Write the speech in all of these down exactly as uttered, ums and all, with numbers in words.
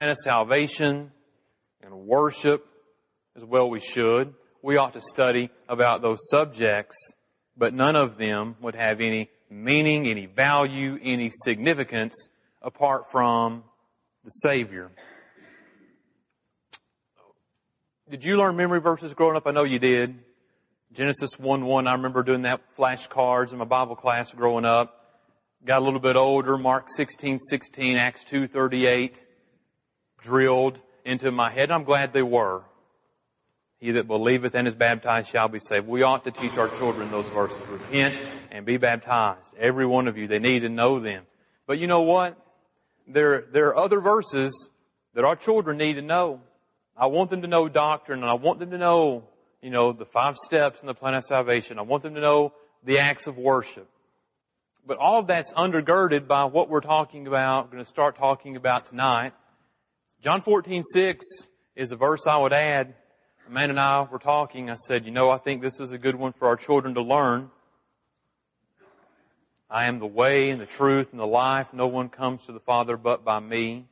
And salvation and worship as well we should. We ought to study about those subjects, but none of them would have any meaning, any value, any significance apart from the Savior. Did you learn memory verses growing up? I know you did. Genesis one one, I remember doing that flashcards in my Bible class growing up. Got a little bit older, Mark sixteen sixteen, Acts two thirty-eight, drilled into my head. I'm glad they were. He that believeth and is baptized shall be saved. We ought to teach our children those verses. Repent and be baptized. Every one of you, they need to know them. But you know what? There, there are other verses that our children need to know. I want them to know doctrine, and I want them to know, you know, the five steps in the plan of salvation. I want them to know the acts of worship. But all of that's undergirded by what we're talking about, we're going to start talking about tonight. John fourteen six is a verse I would add. A man and I were talking. I said, you know, I think this is a good one for our children to learn. I am the way and the truth and the life. No one comes to the Father but by me.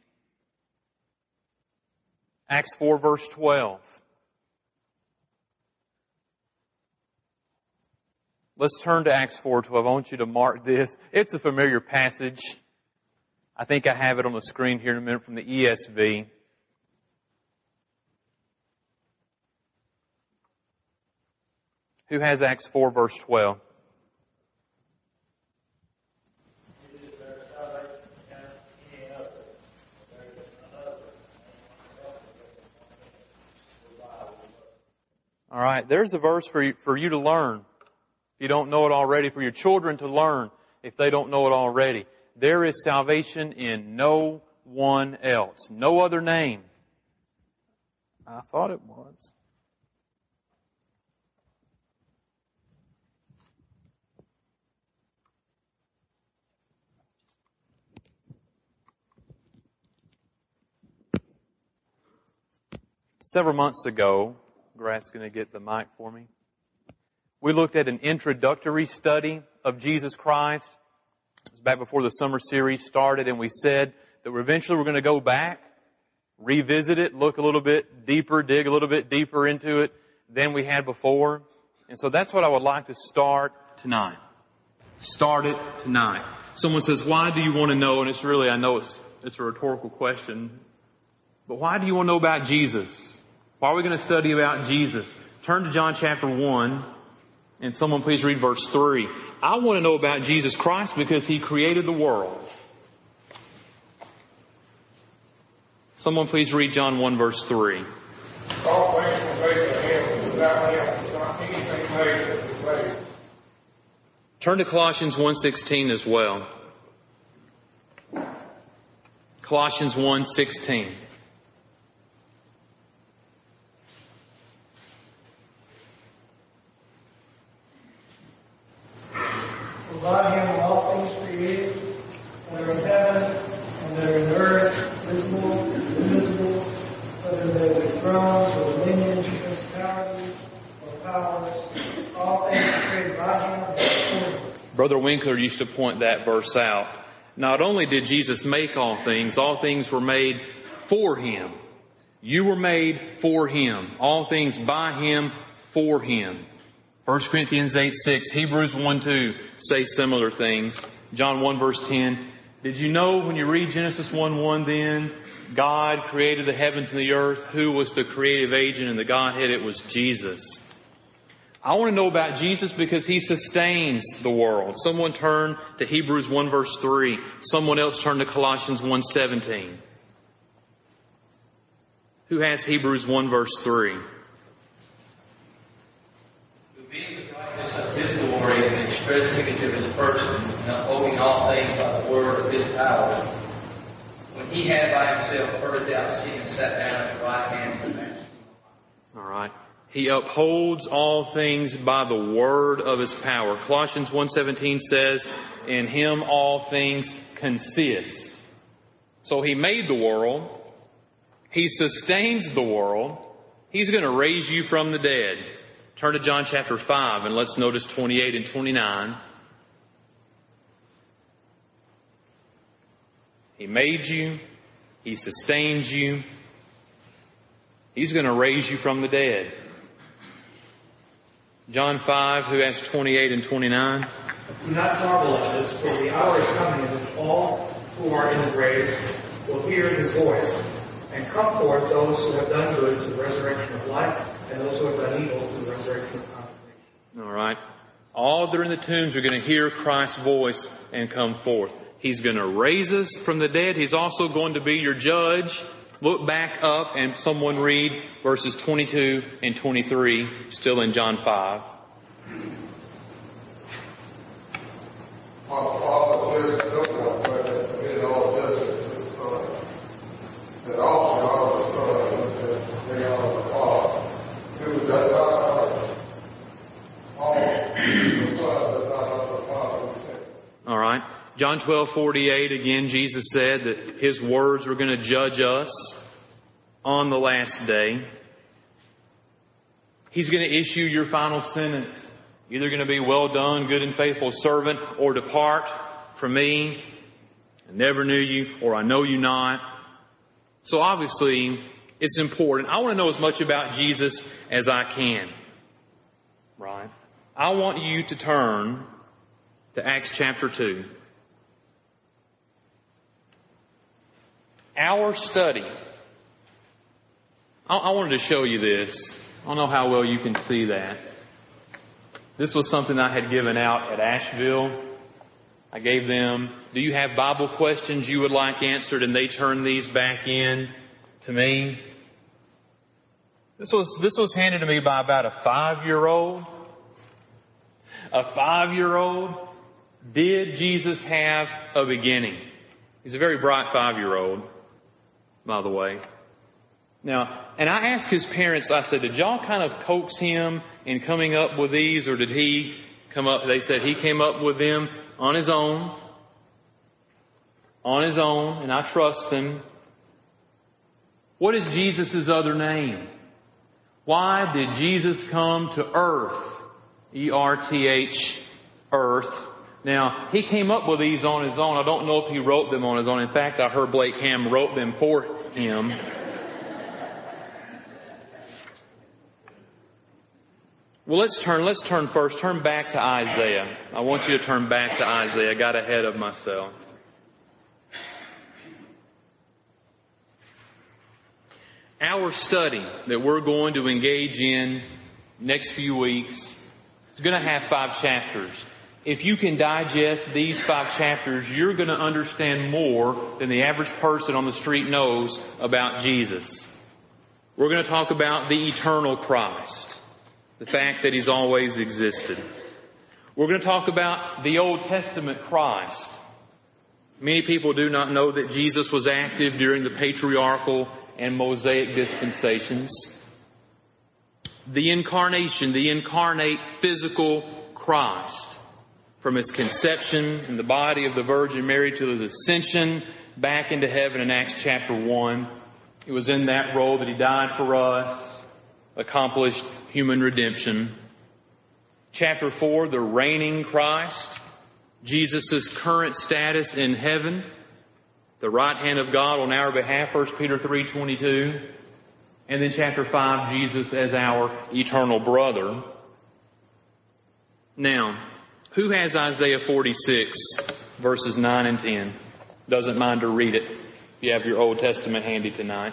Acts four verse twelve. Let's turn to Acts four twelve. I want you to mark this. It's a familiar passage. I think I have it on the screen here in a minute from the E S V. Who has Acts four verse twelve? All right, there's a verse for you, for you to learn. If you don't know it already, for your children to learn if they don't know it already. There is salvation in no one else. No other name. I thought it was. Several months ago, Grant's going to get the mic for me. We looked at an introductory study of Jesus Christ. It was back before the summer series started, and we said that we're eventually we're going to go back, revisit it, look a little bit deeper, dig a little bit deeper into it than we had before. And so that's what I would like to start tonight. Start it tonight. Someone says, why do you want to know? And it's really, I know it's, it's a rhetorical question, but why do you want to know about Jesus? Why are we going to study about Jesus? Turn to John chapter one, and someone please read verse three. I want to know about Jesus Christ because He created the world. Someone please read John one verse three. All things were made for Him, without Him was not anything made that was made. Turn to Colossians one sixteen as well. Colossians one sixteen. By Him all things created, that are in heaven and that are in earth, visible and invisible, whether they be thrones or dominions, principalities or powers, all things are created by Him. Brother Winkler used to point that verse out. Not only did Jesus make all things, all things were made for Him. You were made for Him. All things by Him, for Him. First Corinthians eight six, Hebrews one two say similar things. John one verse ten. Did you know when you read Genesis one one then, God created the heavens and the earth? Who was the creative agent in the Godhead? It was Jesus. I want to know about Jesus because He sustains the world. Someone turn to Hebrews one verse three. Someone else turn to Colossians one seventeen. Who has Hebrews one verse three? His glory and the express image of His person, and upholding all things by the word of His power, when He had by Himself purged out sin and sat down at the right hand of the Majesty. All right. He upholds all things by the word of His power. Colossians one seventeen says, in Him all things consist. So He made the world. He sustains the world. He's going to raise you from the dead. Turn to John chapter five and let's notice twenty-eight and twenty-nine. He made you. He sustains you. He's going to raise you from the dead. John five, who has twenty-eight and twenty-nine? Do not marvel at this, for the hour is coming in which all who are in the graves will hear his voice, and come forth those who have done good to the resurrection of life, and those who have done evil to the resurrection of condemnation. All right. All that are in the tombs are going to hear Christ's voice and come forth. He's going to raise us from the dead. He's also going to be your judge. Look back up and someone read verses twenty-two and twenty-three, still in John five. My Father lives no one, but has committed all justice to the Son. That also are the Son, that they are the Father, who does not honor all the Son does not honor the Father who sent him. All right. John twelve forty-eight, again, Jesus said that His words were going to judge us on the last day. He's going to issue your final sentence. Either going to be, well done, good and faithful servant, or depart from me. I never knew you, or I know you not. So obviously, it's important. I want to know as much about Jesus as I can. Right? I want you to turn to Acts chapter two. Our study. I, I wanted to show you this. I don't know how well you can see that. This was something I had given out at Asheville. I gave them, do you have Bible questions you would like answered? And they turned these back in to me. This was, this was handed to me by about a five-year-old. A five-year-old. Did Jesus have a beginning? He's a very bright five-year-old, by the way. Now, and I asked his parents, I said, did y'all kind of coax him in coming up with these, or did he come up? They said he came up with them on his own. On his own, and I trust them. What is Jesus' other name? Why did Jesus come to earth? E R T H, earth. Now, he came up with these on his own. I don't know if he wrote them on his own. In fact, I heard Blake Ham wrote them for him. Well, let's turn, let's turn first. Turn back to Isaiah. I want you to turn back to Isaiah. I got ahead of myself. Our study that we're going to engage in next few weeks is going to have five chapters. If you can digest these five chapters, you're going to understand more than the average person on the street knows about Jesus. We're going to talk about the eternal Christ. The fact that He's always existed. We're going to talk about the Old Testament Christ. Many people do not know that Jesus was active during the patriarchal and Mosaic dispensations. The incarnation, the incarnate physical Christ. From His conception in the body of the Virgin Mary to His ascension back into heaven in Acts chapter one. It was in that role that He died for us, accomplished human redemption. Chapter four, the reigning Christ, Jesus' current status in heaven, the right hand of God on our behalf, First Peter three twenty-two. And then chapter five, Jesus as our eternal brother. Now, who has Isaiah forty-six, verses nine and ten? Doesn't mind to read it if you have your Old Testament handy tonight.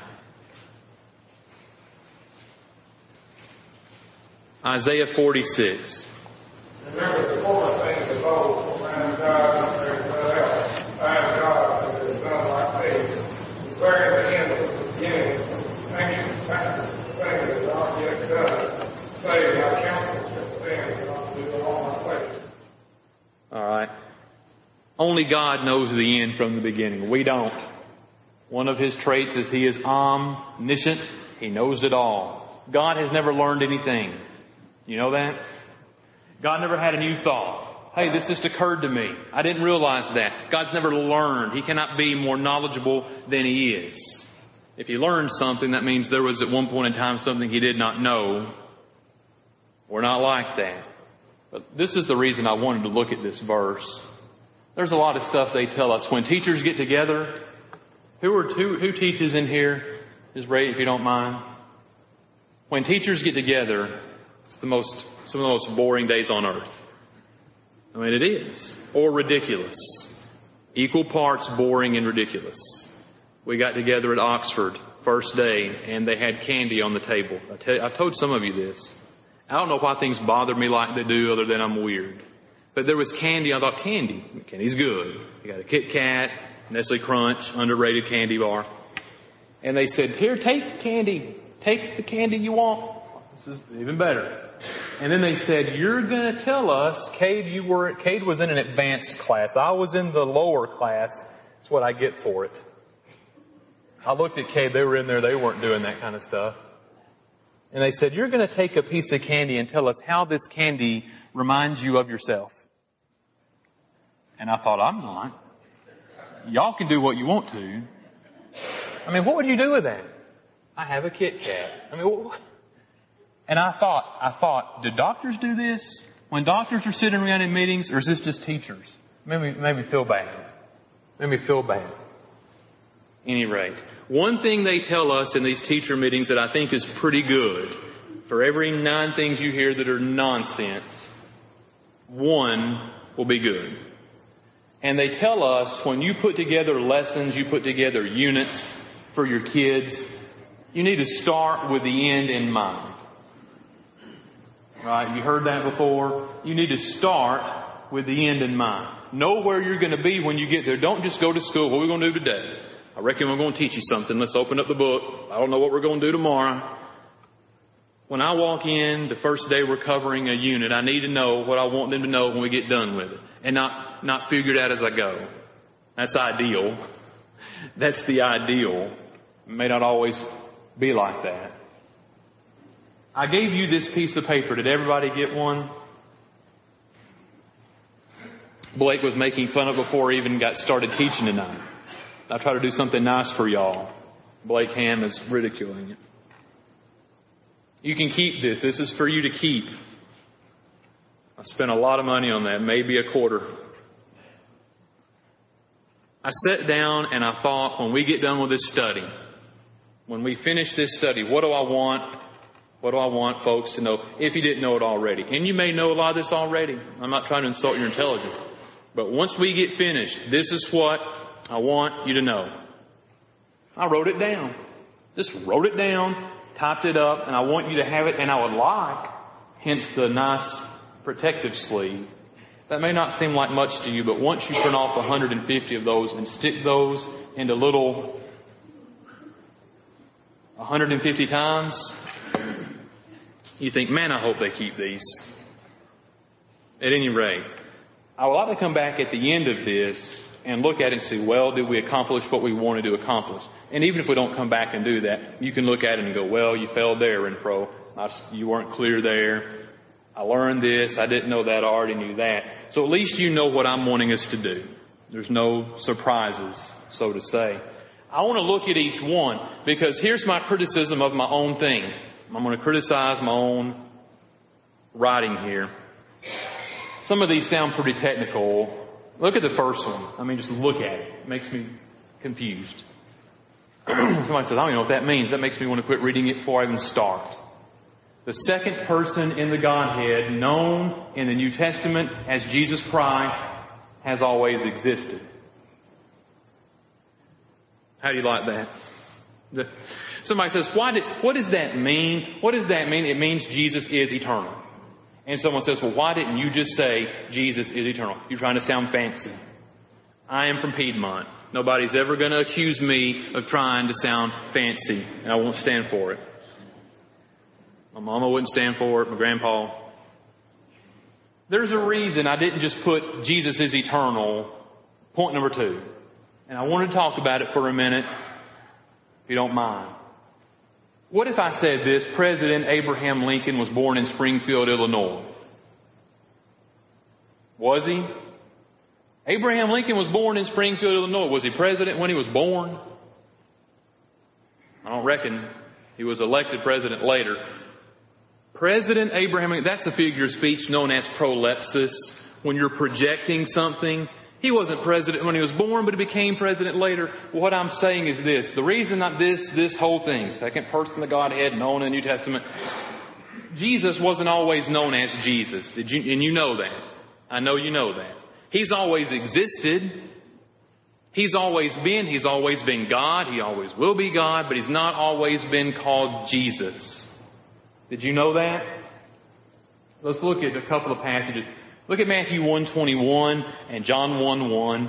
Isaiah forty-six. Remember the former things of old, I am God, and there is none else. I am God, and there is none like me. Declaring the end of the beginning, ancient facts, things that are not yet done. Say, my counsel shall stand, and I'll do all my pleasure. All right. Only God knows the end from the beginning. We don't. One of His traits is He is omniscient. He knows it all. God has never learned anything. You know that? God never had a new thought. Hey, this just occurred to me. I didn't realize that. God's never learned. He cannot be more knowledgeable than He is. If He learned something, that means there was at one point in time something He did not know. We're not like that. But this is the reason I wanted to look at this verse. There's a lot of stuff they tell us. When teachers get together Who are who, who teaches in here? Just rate if you don't mind. When teachers get together, it's the most some of the most boring days on earth. I mean, it is. Or ridiculous. Equal parts boring and ridiculous. We got together at Oxford first day, and they had candy on the table. I tell you, I've told some of you this. I don't know why things bother me like they do, other than I'm weird. But there was candy. I thought, candy. Candy's good. You got a Kit Kat, Nestle Crunch, underrated candy bar. And they said, here, take candy. Take the candy you want. This is even better. And then they said, you're going to tell us, Cade, you were, Cade was in an advanced class. I was in the lower class. That's what I get for it. I looked at Cade. They were in there. They weren't doing that kind of stuff. And they said, you're going to take a piece of candy and tell us how this candy reminds you of yourself. And I thought, I'm not. Y'all can do what you want to. I mean, what would you do with that? I have a Kit Kat. I mean, what? And I thought, I thought, do doctors do this? When doctors are sitting around in meetings, or is this just teachers? Made me, made me feel bad. Made me feel bad. Any rate, one thing they tell us in these teacher meetings that I think is pretty good, for every nine things you hear that are nonsense, one will be good. And they tell us when you put together lessons, you put together units for your kids, you need to start with the end in mind. Right? You heard that before? You need to start with the end in mind. Know where you're going to be when you get there. Don't just go to school. What are we going to do today? I reckon we're going to teach you something. Let's open up the book. I don't know what we're going to do tomorrow. When I walk in, the first day we're covering a unit, I need to know what I want them to know when we get done with it. And not, not figure it out as I go. That's ideal. That's the ideal. It may not always be like that. I gave you this piece of paper. Did everybody get one? Blake was making fun of it before he even got started teaching tonight. I try to do something nice for y'all. Blake Ham is ridiculing it. You can keep this. This is for you to keep. I spent a lot of money on that, maybe a quarter. I sat down and I thought, when we get done with this study, when we finish this study, what do I want? What do I want folks to know, if you didn't know it already? And you may know a lot of this already. I'm not trying to insult your intelligence. But once we get finished, this is what I want you to know. I wrote it down. Just wrote it down, typed it up, and I want you to have it, and I would like, hence the nice protective sleeve. That may not seem like much to you, but once you print off one hundred fifty of those and stick those into little one hundred fifty times, you think, man, I hope they keep these. At any rate, I would like to come back at the end of this and look at it and see, well, did we accomplish what we wanted to accomplish? And even if we don't come back and do that, you can look at it and go, well, you failed there, Renfro. You weren't clear there. I learned this. I didn't know that. I already knew that. So at least you know what I'm wanting us to do. There's no surprises, so to say. I want to look at each one because here's my criticism of my own thing. I'm going to criticize my own writing here. Some of these sound pretty technical. Look at the first one. I mean, just look at it. It makes me confused. Somebody says, I don't even know what that means. That makes me want to quit reading it before I even start. The second person in the Godhead, known in the New Testament as Jesus Christ, has always existed. How do you like that? The, somebody says, why did, what does that mean? What does that mean? It means Jesus is eternal. And someone says, well, why didn't you just say Jesus is eternal? You're trying to sound fancy. I am from Piedmont. Nobody's ever going to accuse me of trying to sound fancy, and I won't stand for it. My mama wouldn't stand for it, my grandpa. There's a reason I didn't just put Jesus is eternal, point number two. And I want to talk about it for a minute, if you don't mind. What if I said this? President Abraham Lincoln was born in Springfield, Illinois. Was he? Abraham Lincoln was born in Springfield, Illinois. Was he president when he was born? I don't reckon. He was elected president later. President Abraham Lincoln, that's a figure of speech known as prolepsis. When you're projecting something, He wasn't president when he was born, but he became president later. What I'm saying is this. The reason that this, this whole thing, second person of the Godhead known in the New Testament, Jesus wasn't always known as Jesus. Did you, and you know that. I know you know that. He's always existed. He's always been. He's always been God. He always will be God, but he's not always been called Jesus. Did you know that? Let's look at a couple of passages. Look at Matthew one twenty-one and John one one.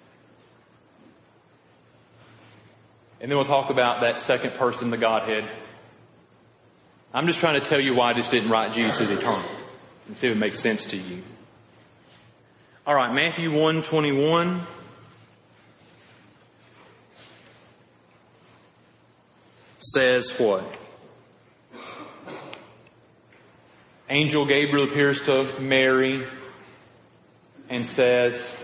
And then we'll talk about that second person, the Godhead. I'm just trying to tell you why I just didn't write Jesus as eternal. And see if it makes sense to you. All right, Matthew one twenty-one. Says what? Angel Gabriel appears to Mary and says,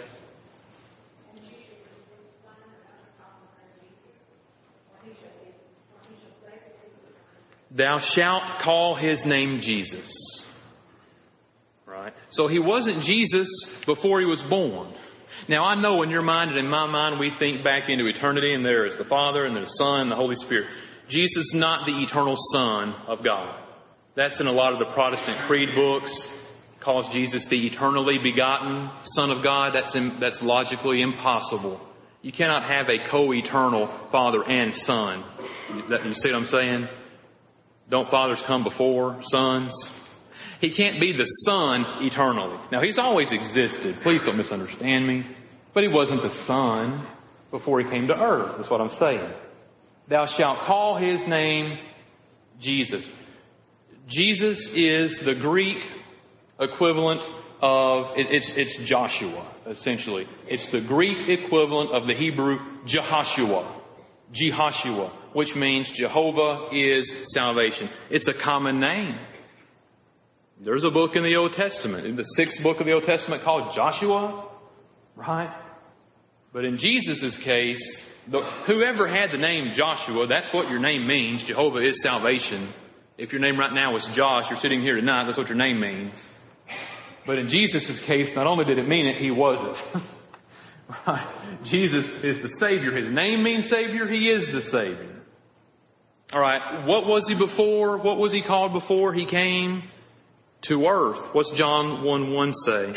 "Thou shalt call his name Jesus." Right? So he wasn't Jesus before he was born. Now I know in your mind and in my mind we think back into eternity and there is the Father and the Son and the Holy Spirit. Jesus is not the eternal Son of God. That's in a lot of the Protestant creed books. Calls Jesus the eternally begotten Son of God. That's in, that's logically impossible. You cannot have a co-eternal Father and Son. That, you see what I'm saying? Don't fathers come before sons? He can't be the Son eternally. Now, he's always existed. Please don't misunderstand me. But he wasn't the Son before he came to earth. That's what I'm saying. Thou shalt call his name Jesus. Jesus is the Greek equivalent of, it, it's, it's Joshua, essentially. It's the Greek equivalent of the Hebrew Jehoshua. Jehoshua, which means Jehovah is salvation. It's a common name. There's a book in the Old Testament, in the sixth book of the Old Testament called Joshua, right? But in Jesus' case, the, whoever had the name Joshua, that's what your name means. Jehovah is salvation. If your name right now is Josh, you're sitting here tonight, that's what your name means. But in Jesus' case, not only did it mean it, he was it. Right? Jesus is the Savior. His name means Savior. He is the Savior. All right. What was he before? What was he called before he came to earth? What's John one one say?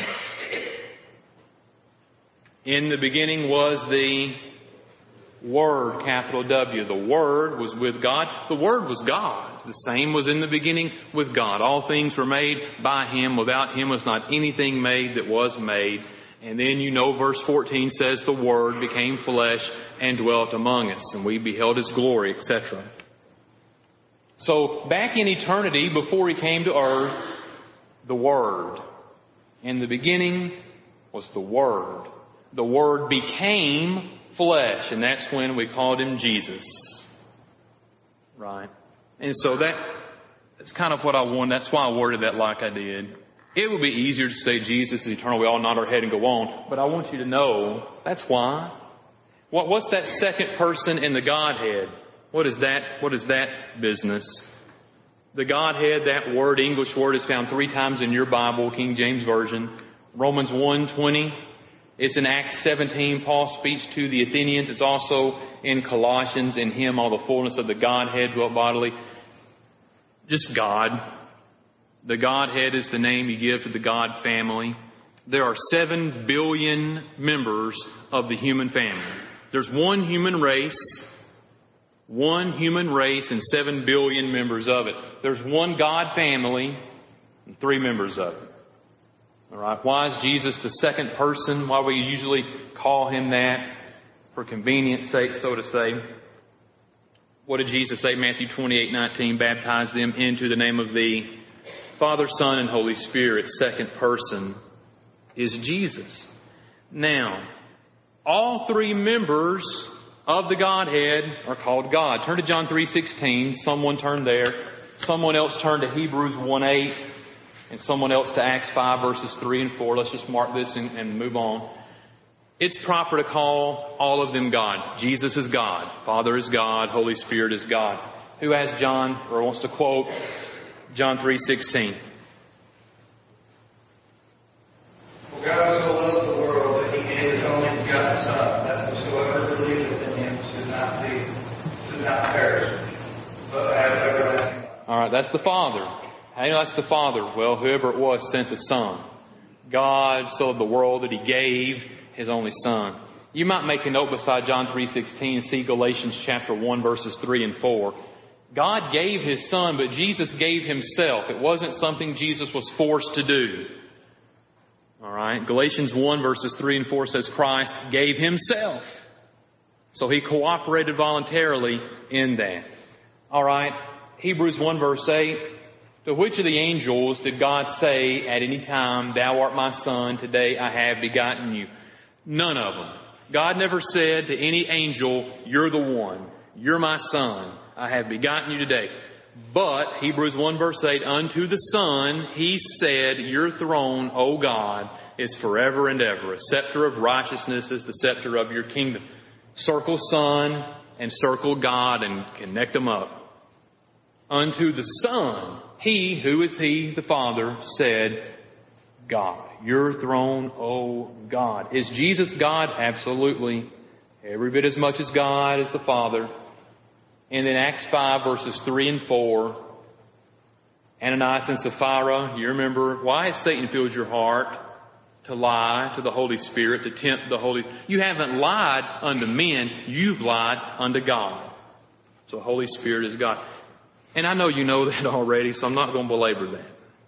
In the beginning was the Word, capital W. The Word was with God. The Word was God. The same was in the beginning with God. All things were made by Him. Without Him was not anything made that was made. And then you know verse fourteen says the Word became flesh and dwelt among us. And we beheld His glory, et cetera. So back in eternity, before He came to earth, the Word. In the beginning was the Word. The Word became flesh, and that's when we called Him Jesus. Right? And so that, that's kind of what I wanted. That's why I worded that like I did. It would be easier to say Jesus is eternal. We all nod our head and go on. But I want you to know that's why. What, what's that second person in the Godhead? What is that? What is that business? The Godhead, that word, English word, is found three times in your Bible, King James Version. Romans one twenty. It's in Acts seventeen. Paul speaks to the Athenians. It's also in Colossians. In Him all the fullness of the Godhead dwelt bodily. Just God. The Godhead is the name you give to the God family. There are seven billion members of the human family. There's one human race. One human race and seven billion members of it. There's one God family and three members of it. All right. Why is Jesus the second person? Why we usually call Him that? For convenience sake, so to say. What did Jesus say? Matthew twenty-eight nineteen. Baptize them into the name of the Father, Son, and Holy Spirit. Second person is Jesus. Now, all three members of the Godhead are called God. Turn to John three sixteen. Someone turn there. Someone else turn to Hebrews one eight. And someone else to Acts five verses three and four. Let's just mark this and, and move on. It's proper to call all of them God. Jesus is God. Father is God. Holy Spirit is God. Who has John or wants to quote John three sixteen? For God so loved the world that He gave His right, that's the Father. How do you know that's the Father? Well, whoever it was sent the Son. God so loved the world that He gave His only Son. You might make a note beside John three sixteen, see Galatians chapter one, verses three and four. God gave His Son, but Jesus gave Himself. It wasn't something Jesus was forced to do. All right. Galatians one, verses three and four says Christ gave Himself. So He cooperated voluntarily in that. All right. Hebrews one, verse eight. To which of the angels did God say at any time, Thou art my Son, today I have begotten you? None of them. God never said to any angel, You're the one. You're my Son. I have begotten you today. But, Hebrews one verse eight, unto the Son He said, Your throne, O God, is forever and ever. A scepter of righteousness is the scepter of your kingdom. Circle Son and circle God and connect them up. Unto the Son, He, who is He, the Father, said, God, your throne, O God. Is Jesus God? Absolutely. Every bit as much as God as the Father. And in Acts five, verses three and four, Ananias and Sapphira, you remember, why has Satan filled your heart to lie to the Holy Spirit, to tempt the Holy... You haven't lied unto men, you've lied unto God. So the Holy Spirit is God. And I know you know that already, so I'm not going to belabor that.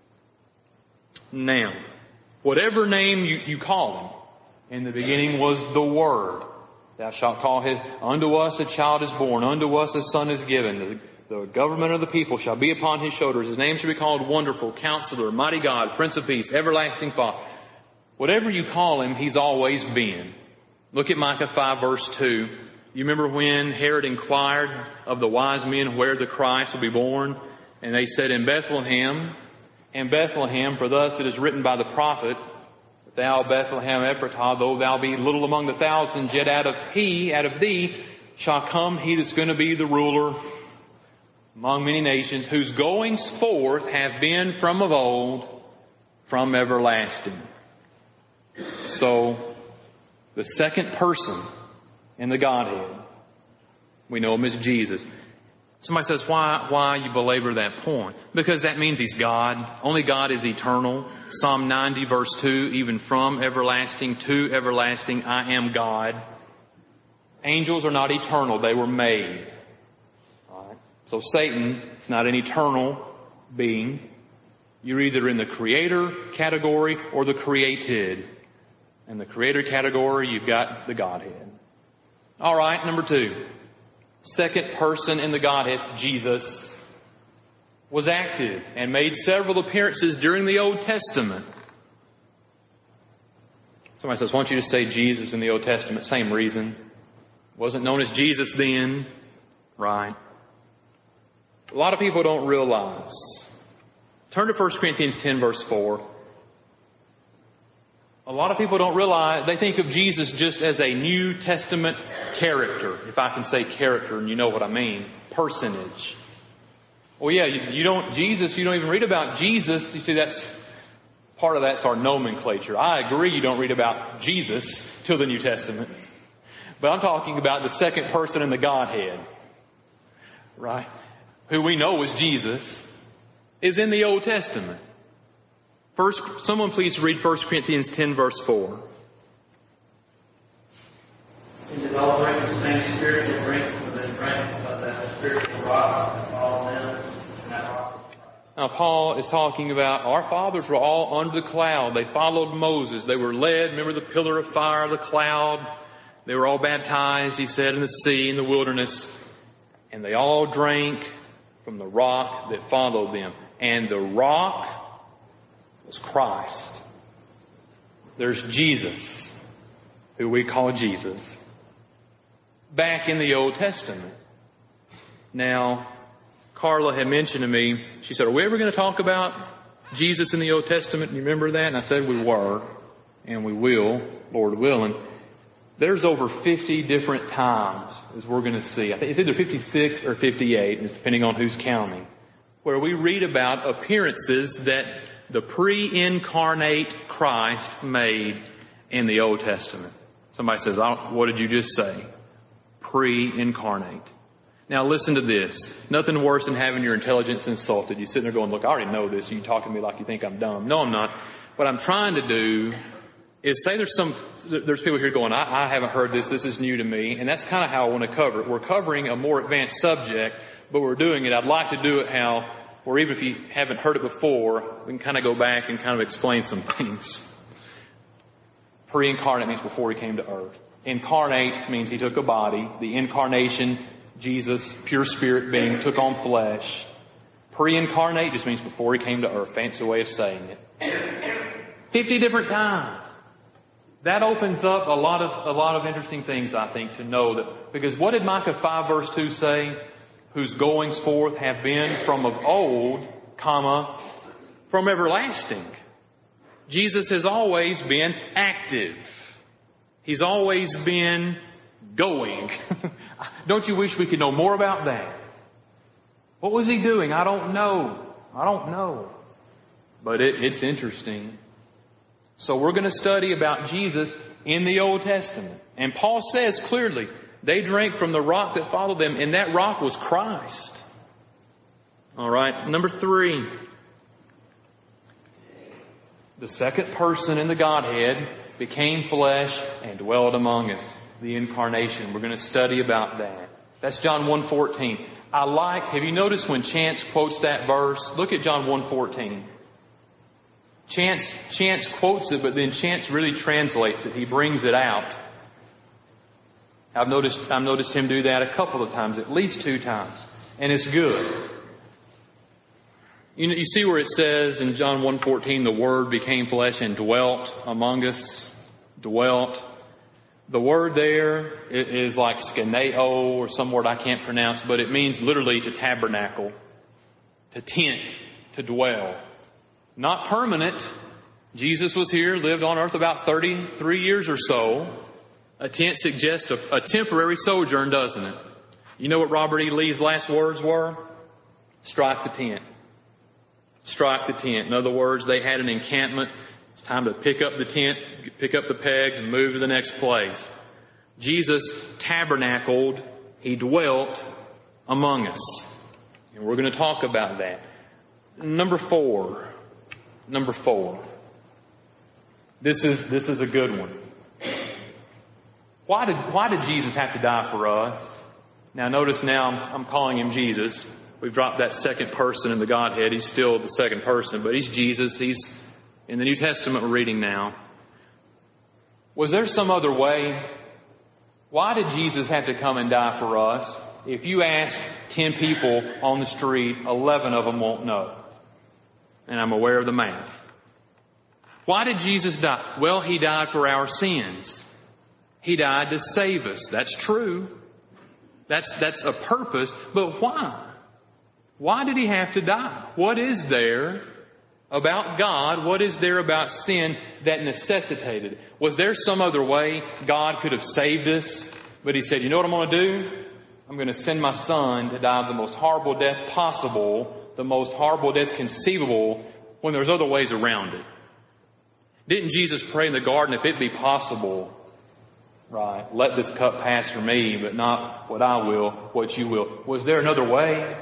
Now, whatever name you, you call Him, in the beginning was the Word. Thou shalt call His, unto us a child is born, unto us a son is given. The, the government of the people shall be upon His shoulders. His name shall be called Wonderful, Counselor, Mighty God, Prince of Peace, Everlasting Father. Whatever you call Him, He's always been. Look at Micah five verse two. You remember when Herod inquired of the wise men where the Christ will be born? And they said, in Bethlehem. And Bethlehem, for thus it is written by the prophet, Thou, Bethlehem Ephratah, though thou be little among the thousands, yet out of he, out of thee, shall come he that's going to be the ruler among many nations, whose goings forth have been from of old, from everlasting. So, the second person in the Godhead, we know Him as Jesus. Somebody says, why, why you belabor that point? Because that means He's God. Only God is eternal. Psalm ninety verse two, even from everlasting to everlasting, I am God. Angels are not eternal. They were made. All right. So Satan is not an eternal being. You're either in the creator category or the created. In the creator category, you've got the Godhead. All right, number two. Second person in the Godhead, Jesus, was active and made several appearances during the Old Testament. Somebody says, why don't you just say Jesus in the Old Testament? Same reason. Wasn't known as Jesus then. Right. A lot of people don't realize. Turn to First Corinthians ten verse four. A lot of people don't realize, they think of Jesus just as a New Testament character, if I can say character, and you know what I mean, personage. Well, yeah, you, you don't, Jesus, you don't even read about Jesus. You see, that's, part of that's our nomenclature. I agree you don't read about Jesus till the New Testament. But I'm talking about the second person in the Godhead, right? Who we know is Jesus, is in the Old Testament. First, someone please read First Corinthians ten verse four. And did all drink the same spiritual drink, for they drank of that spiritual rock, and all men in that rock. Now Paul is talking about our fathers were all under the cloud. They followed Moses. They were led. Remember the pillar of fire, the cloud. They were all baptized, he said, in the sea, in the wilderness. And they all drank from the rock that followed them. And the rock was Christ. There's Jesus, who we call Jesus, back in the Old Testament. Now, Carla had mentioned to me, she said, are we ever going to talk about Jesus in the Old Testament? You remember that? And I said we were, and we will, Lord willing. There's over fifty different times, as we're going to see. I think it's either fifty-six or fifty-eight, and it's depending on who's counting, where we read about appearances that the pre-incarnate Christ made in the Old Testament. Somebody says, what did you just say? Pre-incarnate. Now listen to this. Nothing worse than having your intelligence insulted. You're sitting there going, look, I already know this. You talk to me like you think I'm dumb. No, I'm not. What I'm trying to do is say there's some, there's people here going, I, I haven't heard this. This is new to me. And that's kind of how I want to cover it. We're covering a more advanced subject, but we're doing it. I'd like to do it how, or even if you haven't heard it before, we can kind of go back and kind of explain some things. Pre-incarnate means before he came to earth. Incarnate means he took a body. The incarnation, Jesus, pure spirit being, took on flesh. Pre-incarnate just means before he came to earth. Fancy way of saying it. Fifty different times. That opens up a lot of, a lot of interesting things, I think, to know that, because what did Micah five verse two say? Whose goings forth have been from of old, comma, from everlasting. Jesus has always been active. He's always been going. Don't you wish we could know more about that? What was he doing? I don't know. I don't know. But it, it's interesting. So we're going to study about Jesus in the Old Testament. And Paul says clearly, they drank from the rock that followed them, and that rock was Christ. All right, number three. The second person in the Godhead became flesh and dwelled among us. The incarnation. We're going to study about that. That's John one fourteen. I like, have you noticed when Chance quotes that verse? Look at John one fourteen. Chance, Chance quotes it, but then Chance really translates it. He brings it out. I've noticed, I've noticed him do that a couple of times, at least two times. And it's good. You know, you see where it says in John one fourteen, the Word became flesh and dwelt among us. Dwelt. The word there is like skeneo or some word I can't pronounce, but it means literally to tabernacle, to tent, to dwell. Not permanent. Jesus was here, lived on earth about thirty-three years or so. A tent suggests a, a temporary sojourn, doesn't it? You know what Robert E. Lee's last words were? Strike the tent. Strike the tent. In other words, they had an encampment. It's time to pick up the tent, pick up the pegs, and move to the next place. Jesus tabernacled. He dwelt among us. And we're going to talk about that. Number four. Number four. This is, this is a good one. Why did, why did Jesus have to die for us? Now notice now I'm, I'm calling him Jesus. We've dropped that second person in the Godhead. He's still the second person, but he's Jesus. He's in the New Testament we're reading now. Was there some other way? Why did Jesus have to come and die for us? If you ask ten people on the street, eleven of them won't know. And I'm aware of the math. Why did Jesus die? Well, he died for our sins. He died to save us. That's true. That's, that's a purpose. But why? Why did he have to die? What is there about God? What is there about sin that necessitated it? Was there some other way God could have saved us? But he said, you know what I'm going to do? I'm going to send my son to die the most horrible death possible, the most horrible death conceivable, when there's other ways around it. Didn't Jesus pray in the garden, if it be possible, right, let this cup pass from me, but not what I will, what you will. Was there another way?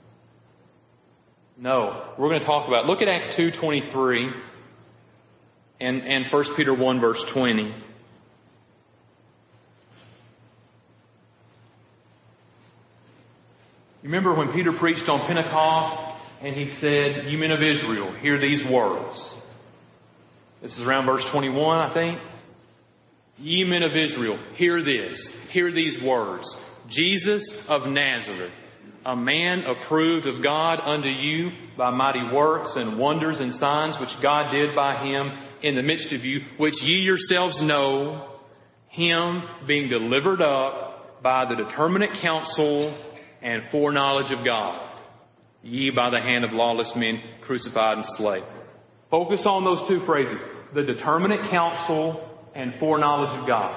No. We're going to talk about, look at Acts two twenty-three and, and First Peter one verse twenty. You remember when Peter preached on Pentecost and he said, you men of Israel, hear these words. This is around verse twenty-one, I think. Ye men of Israel, hear this. Hear these words. Jesus of Nazareth, a man approved of God unto you by mighty works and wonders and signs which God did by him in the midst of you, which ye yourselves know, him being delivered up by the determinate counsel and foreknowledge of God, ye by the hand of lawless men crucified and slain. Focus on those two phrases, the determinate counsel and foreknowledge of God.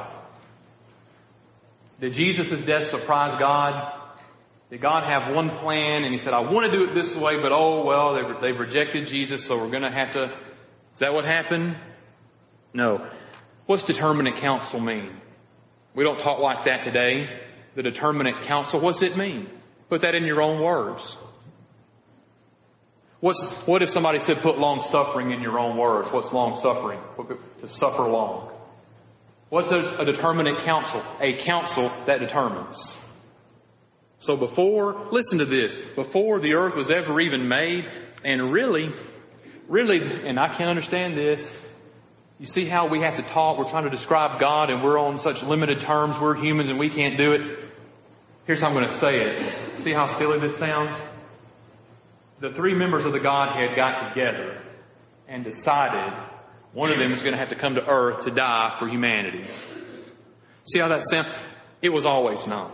Did Jesus' death surprise God? Did God have one plan and he said, I want to do it this way, but oh, well, they've, they've rejected Jesus, so we're going to have to... Is that what happened? No. What's determinate counsel mean? We don't talk like that today. the determinate counsel. What's it mean? Put that in your own words. What's, what if somebody said put long suffering in your own words? What's long suffering? To suffer long. What's a, a determinate counsel? A counsel that determines. So before, listen to this, before the earth was ever even made, and really, really, and I can't understand this, you see how we have to talk, we're trying to describe God and we're on such limited terms, we're humans and we can't do it. Here's how I'm going to say it. See how silly this sounds? The three members of the Godhead got together and decided one of them is going to have to come to earth to die for humanity. See how that sounds? It was always known.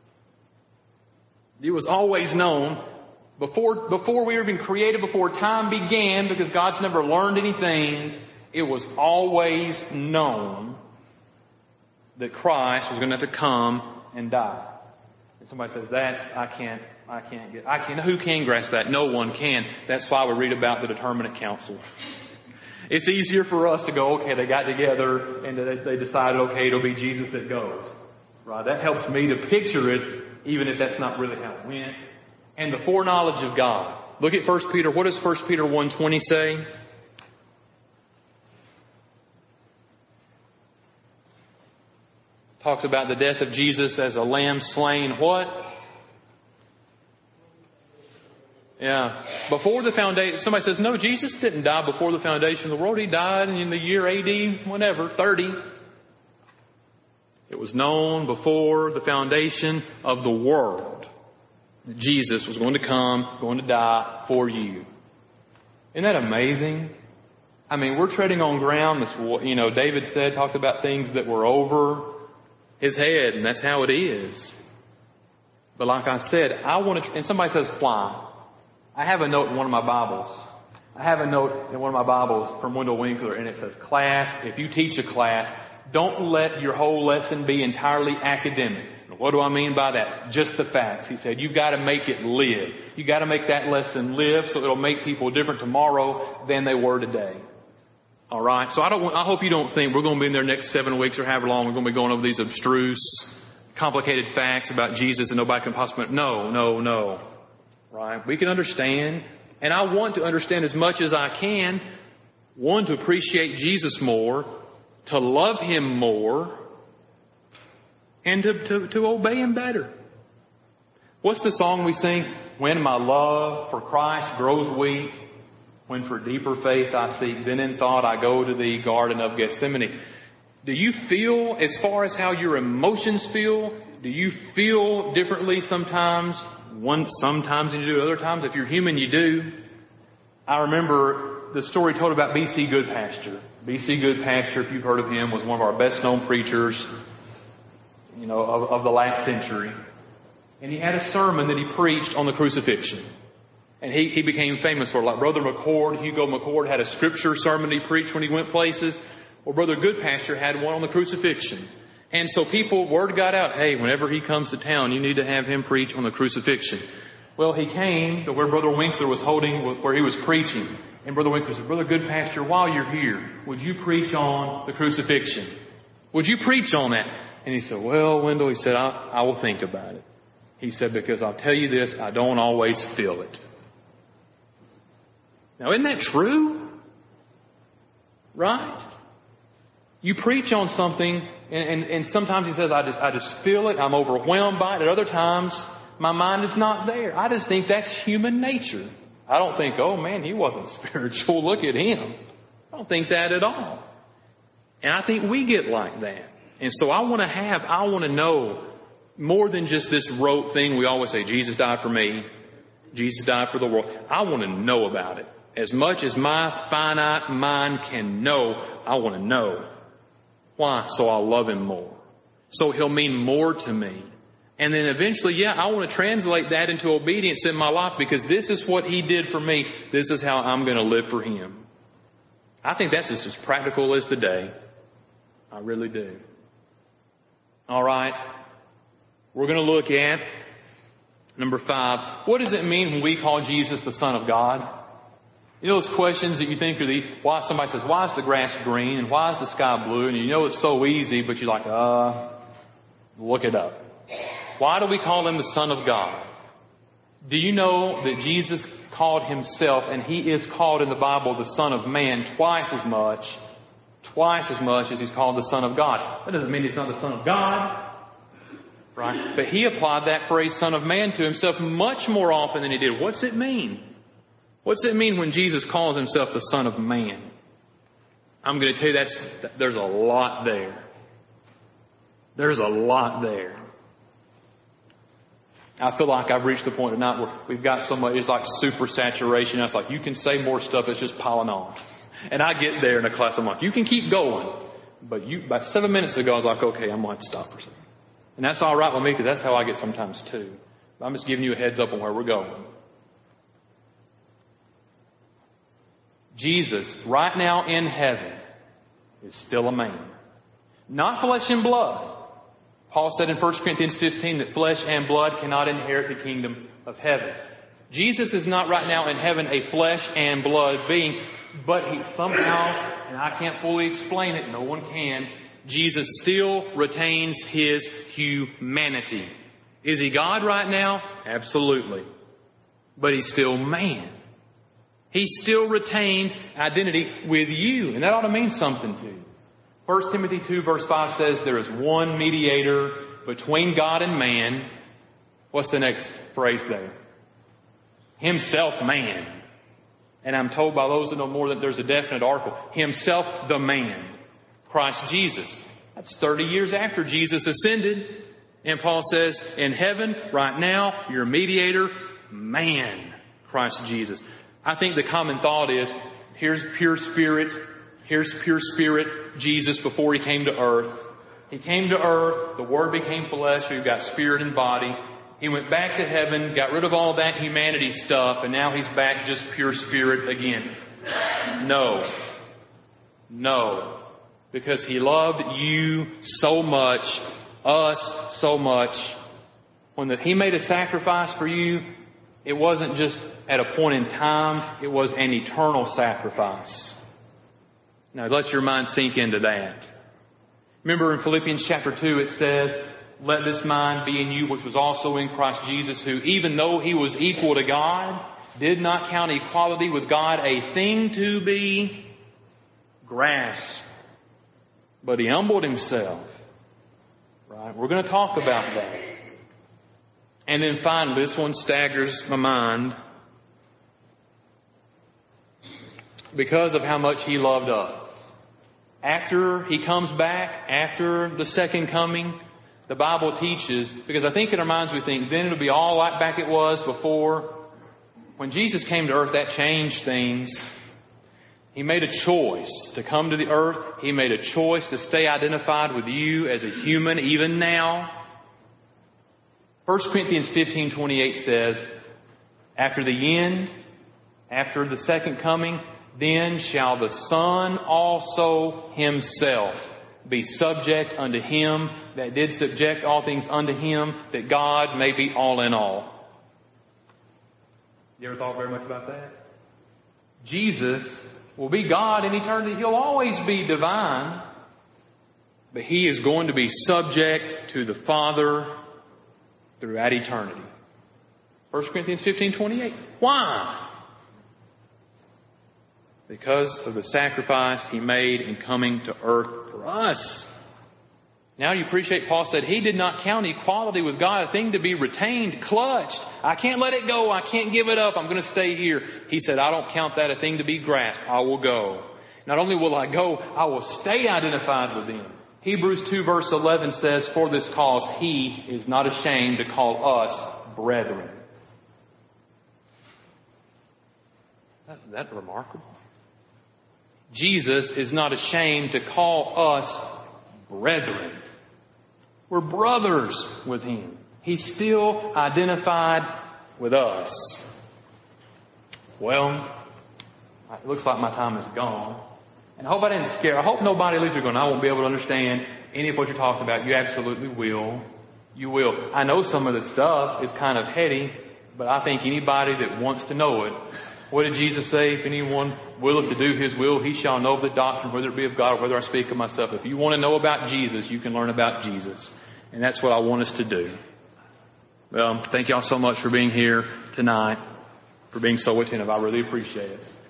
It was always known before, before we were even created, before time began, because God's never learned anything. It was always known that Christ was going to have to come and die. And somebody says, that's, I can't, I can't get, I can't, who can grasp that? No one can. That's why we read about the determinate counsel. It's easier for us to go, okay, they got together and they, they decided, okay, it'll be Jesus that goes. Right? That helps me to picture it, even if that's not really how it went. And the foreknowledge of God. Look at First Peter. What does First Peter one twenty say? Talks about the death of Jesus as a lamb slain. What? Yeah. Before the foundation, somebody says, no, Jesus didn't die before the foundation of the world. He died in the year A D, whatever, thirty. It was known before the foundation of the world that Jesus was going to come, going to die for you. Isn't that amazing? I mean, we're treading on ground that's, you know, David said, talked about things that were over his head, and that's how it is. But like I said, I want to, and somebody says, why? I have a note in one of my Bibles. I have a note in one of my Bibles from Wendell Winkler, and it says, class, if you teach a class, don't let your whole lesson be entirely academic. What do I mean by that? Just the facts. He said, you've got to make it live. You've got to make that lesson live so it'll make people different tomorrow than they were today. All right. So I don't want, I hope you don't think we're going to be in there next seven weeks or however long we're going to be going over these abstruse, complicated facts about Jesus and nobody can possibly, no, no, no. Right. We can understand. And I want to understand as much as I can. One, to appreciate Jesus more, to love Him more, and to, to, to obey Him better. What's the song we sing? When my love for Christ grows weak, when for deeper faith I seek, then in thought I go to the Garden of Gethsemane. Do you feel, as far as how your emotions feel, do you feel differently sometimes? One, sometimes you do, other times. If you're human, you do. I remember the story told about B C Goodpasture. B C Goodpasture, if you've heard of him, was one of our best known preachers, you know, of, of the last century. And he had a sermon that he preached on the crucifixion. And he, he became famous for it. Like Brother McCord, Hugo McCord, had a scripture sermon he preached when he went places. Well, Brother Goodpasture had one on the crucifixion. And so people, word got out, hey, whenever he comes to town, you need to have him preach on the crucifixion. Well, he came to where Brother Winkler was holding, where he was preaching. And Brother Winkler said, Brother Goodpasture, while you're here, would you preach on the crucifixion? Would you preach on that? And he said, well, Wendell, he said, I, I will think about it. He said, because I'll tell you this, I don't always feel it. Now, isn't that true? Right? You preach on something, and, and, and sometimes he says, I just, I just feel it. I'm overwhelmed by it. At other times, my mind is not there. I just think that's human nature. I don't think, oh man, he wasn't spiritual. Look at him. I don't think that at all. And I think we get like that. And so I want to have, I want to know more than just this rote thing. We always say, Jesus died for me. Jesus died for the world. I want to know about it. As much as my finite mind can know, I want to know. Why? So I'll love Him more. So He'll mean more to me. And then eventually, yeah, I want to translate that into obedience in my life because this is what He did for me. This is how I'm going to live for Him. I think that's just as practical as the day. I really do. All right. We're going to look at number five. What does it mean when we call Jesus the Son of God? You know those questions that you think are the, why somebody says, why is the grass green and why is the sky blue? And you know it's so easy, but you're like, uh, look it up. Why do we call him the Son of God? Do you know that Jesus called himself, and he is called in the Bible the Son of Man twice as much, twice as much as he's called the Son of God? That doesn't mean he's not the Son of God, right? But he applied that phrase Son of Man to himself much more often than he did. What's it mean? What's it mean when Jesus calls himself the Son of Man? I'm going to tell you that's, there's a lot there. There's a lot there. I feel like I've reached the point tonight where we've got so much, it's like super saturation. It's like you can say more stuff, it's just piling on. And I get there in a class, I'm like, you can keep going. But you, about seven minutes ago, I was like, okay, I'm going to stop for a second. And that's all right with me because that's how I get sometimes too. But I'm just giving you a heads up on where we're going. Jesus, right now in heaven, is still a man. Not flesh and blood. Paul said in First Corinthians fifteen that flesh and blood cannot inherit the kingdom of heaven. Jesus is not right now in heaven a flesh and blood being, but he somehow, and I can't fully explain it, no one can, Jesus still retains his humanity. Is he God right now? Absolutely. But he's still man. He still retained identity with you, and that ought to mean something to you. First Timothy two verse five says there is one mediator between God and man. What's the next phrase there? Himself man. And I'm told by those that know more that there's a definite article. Himself the man. Christ Jesus. That's thirty years after Jesus ascended. And Paul says, in heaven, right now, your mediator, man, Christ Jesus. I think the common thought is, here's pure spirit. Here's pure spirit, Jesus, before he came to earth. He came to earth, the Word became flesh, so you've got spirit and body. He went back to heaven, got rid of all that humanity stuff, and now he's back just pure spirit again. No. No. Because he loved you so much, us so much. When the, he made a sacrifice for you, it wasn't just at a point in time, it was an eternal sacrifice. Now let your mind sink into that. Remember in Philippians chapter two it says, let this mind be in you which was also in Christ Jesus, who even though he was equal to God, did not count equality with God a thing to be grasped. But he humbled himself. Right? We're going to talk about that. And then finally, this one staggers my mind. Because of how much he loved us. After he comes back, after the second coming, the Bible teaches, because I think in our minds we think, then it'll be all like back it was before. When Jesus came to earth, that changed things. He made a choice to come to the earth. He made a choice to stay identified with you as a human, even now. First Corinthians fifteen twenty-eight says, after the end, after the second coming, then shall the Son also himself be subject unto him that did subject all things unto him, that God may be all in all. You ever thought very much about that? Jesus will be God in eternity. He'll always be divine. But he is going to be subject to the Father throughout eternity. First Corinthians fifteen twenty-eight. Why? Because of the sacrifice he made in coming to earth for us. Now you appreciate Paul said he did not count equality with God a thing to be retained, clutched. I can't let it go. I can't give it up. I'm going to stay here. He said, I don't count that a thing to be grasped. I will go. Not only will I go, I will stay identified with him. Hebrews two verse eleven says, for this cause he is not ashamed to call us brethren. Isn't that remarkable? Jesus is not ashamed to call us brethren. We're brothers with him. He's still identified with us. Well, it looks like my time is gone. And I hope I didn't scare. I hope nobody leaves here going, I won't be able to understand any of what you're talking about. You absolutely will. You will. I know some of the stuff is kind of heady, but I think anybody that wants to know it. What did Jesus say? If anyone willeth to do his will, he shall know the doctrine, whether it be of God or whether I speak of myself. If you want to know about Jesus, you can learn about Jesus. And that's what I want us to do. Well, thank y'all so much for being here tonight, for being so attentive. I really appreciate it.